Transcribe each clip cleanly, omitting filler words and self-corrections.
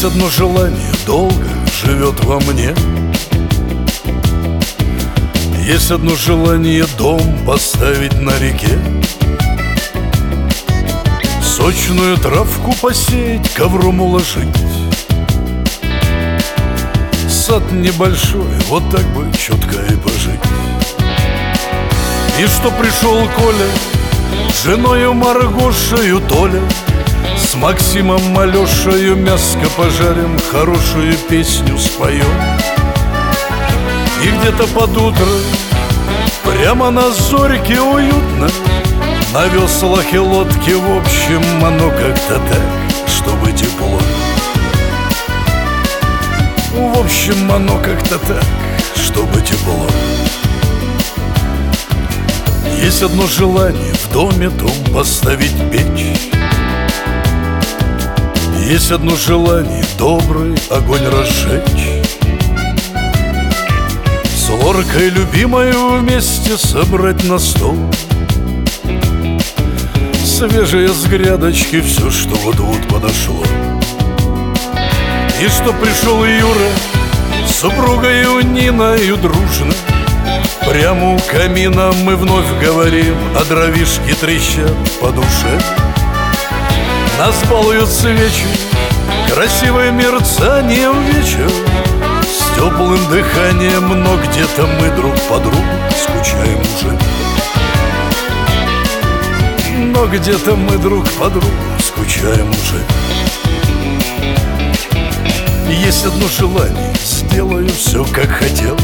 Есть одно желание, долго живет во мне. Есть одно желание, дом поставить на реке, сочную травку посеять, ковром уложить, сад небольшой, вот так бы чутко и пожить. И что пришел Коля с женою Маргошею Толя, с Максимом Алешею мяско пожарим, хорошую песню споем. И где-то под утро, прямо на зорьке уютно, на веслах и лодке, в общем, оно как-то так, чтобы тепло. В общем, оно как-то так, чтобы тепло. Есть одно желание, в доме том поставить печь. Есть одно желание, добрый огонь разжечь, с Лоркой любимою вместе собрать на стол свежее с грядочки все, что вот-вот подошло. И что пришел Юра с супругою Ниною дружно, прямо у камина мы вновь говорим, а дровишки трещат по душе. Нас балуют свечи красивым мерцанием вечер, с теплым дыханием, но где-то мы друг по другу скучаем уже. Но где-то мы друг по другу скучаем уже. Есть одно желание, сделаю все, как хотел.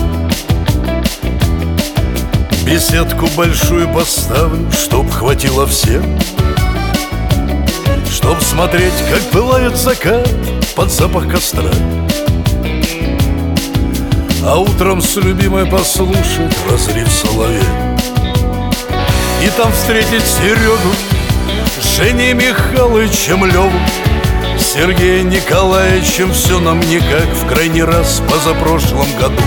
Беседку большую поставлю, чтоб хватило всем, чтоб смотреть, как пылает закат под запах костра, а утром с любимой послушать разрыв соловей. И там встретить Серегу, Женей Михайловичем, Леву, Сергея Николаевичем, все нам никак в крайний раз позапрошлом году.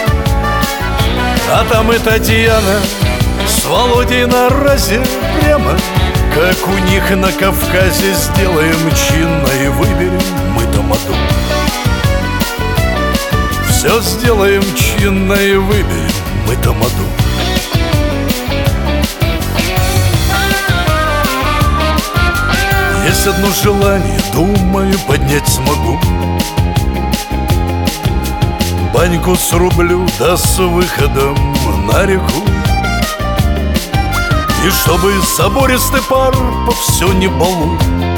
А там и Татьяна с Володей на разе, прямо как у них на Кавказе, сделаем чинно и выберем мы тамаду. Все сделаем чинно и выберем мы тамаду. Есть одно желание, думаю, поднять смогу. Баньку срублю, да с выходом на реку. И чтобы забористый пар по всё не балу.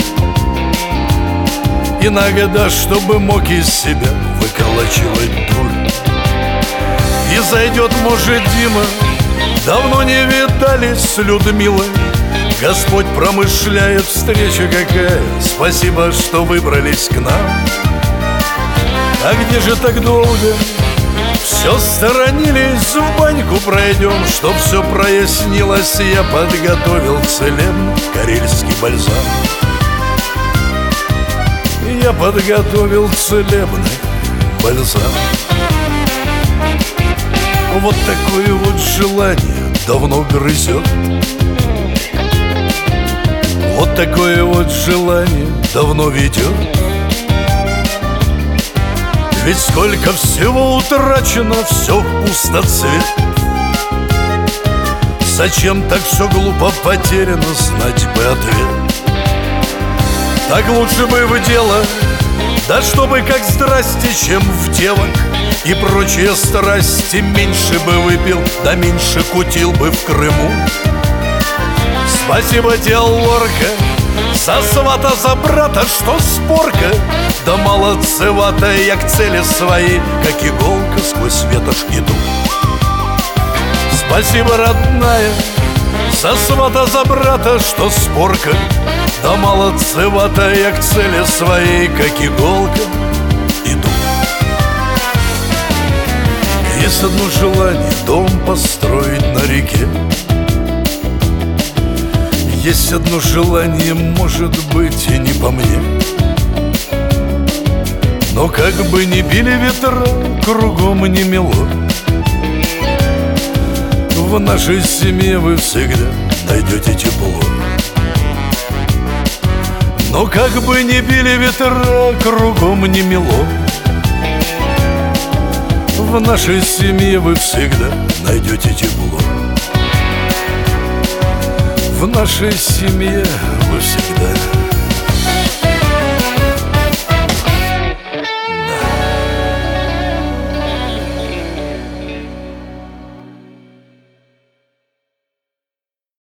Иногда, чтобы мог из себя выколачивать дурь. И зайдет, может, Дима, давно не видались с Людмилой. Господь промышляет, встреча какая, спасибо, что выбрались к нам. А где же так долго? Все сторонились, в баньку пройдем, чтоб все прояснилось. Я подготовил целебный карельский бальзам. Я подготовил целебный бальзам. Вот такое вот желание давно грызет. Вот такое вот желание давно ведет. Ведь сколько всего утрачено, все в пустоцвет. Зачем так все глупо потеряно, знать бы ответ. Так лучше бы в дело, да чтобы как здрасте, чем в девок. И прочие страсти меньше бы выпил, да меньше кутил бы в Крыму. Спасибо тебе, Лорка, за свата, за брата, что спорка. Да молодцевата, я к цели своей, как иголка сквозь ветошки иду. Спасибо, родная, за свата, за брата, что спорка. Да молодцевата, я к цели своей, как иголка иду. Есть одно желание, дом построить на реке. Есть одно желание, может быть, и не по мне. Но как бы ни били ветра, кругом не мело. В нашей семье вы всегда найдете тепло. Но Как бы ни били ветра, кругом не мело. В нашей семье вы всегда найдете тепло. В нашей семье вы всегда